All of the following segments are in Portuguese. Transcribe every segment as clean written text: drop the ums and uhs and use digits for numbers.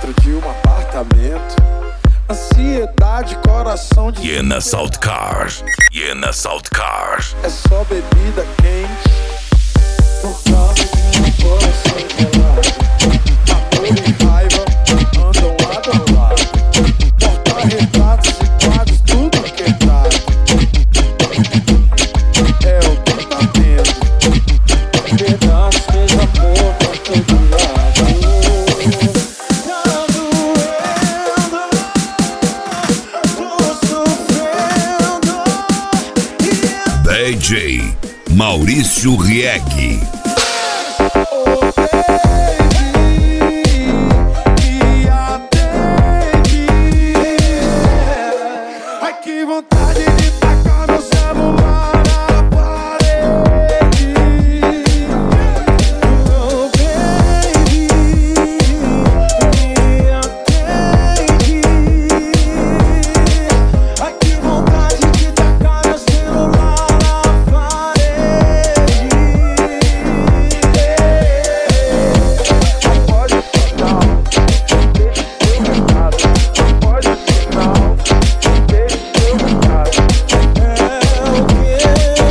dentro de um apartamento. Ansiedade, coração de... Yeah, na South Cars. É só bebida quente. Por causa de um coração gelado. Amor e raiva andam lado a lado. Porta-retratos e quadros, tudo quebrado. É o que tá tendo. Pedaços de amor pra todo lado. Tá doendo, tô sofrendo. DJ Maurício Rieg. Que vontade de tacar meu celular na parede. Oh baby, me atende. Ai que vontade de tacar meu celular na parede. Pode não, deixa seu recado. Pode não, deixa seu recado. É o que eu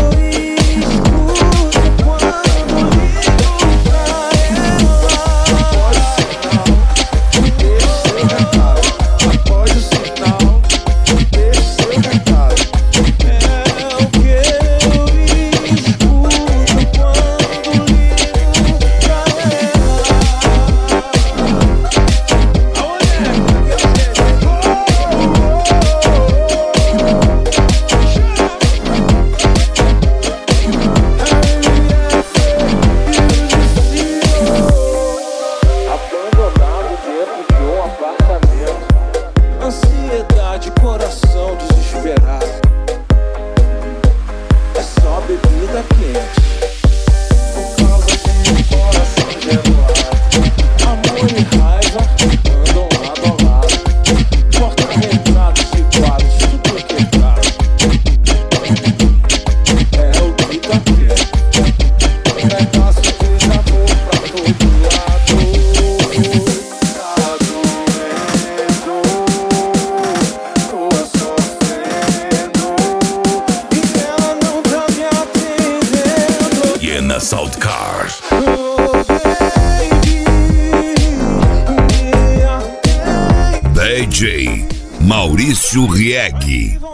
escuto quando ligo pra ela. Pode não, deixa seu recado. É o que eu escuto quando ligo pra abandonado dentro de um apartamento. Ansiedade, coração desesperado. É só bebida quente. Por causa de um coração gelado. Amor e raiva andam lado a lado. Porta-retratos e quadros, tudo quebrado. É o que tá tendo. Pedaço de amor pra todo lado. Tá doendo, tô sofrendo. E ela não tá me atendendo. Yeah, na South Cars. Oh baby, me atende. DJ Maurício Rieg.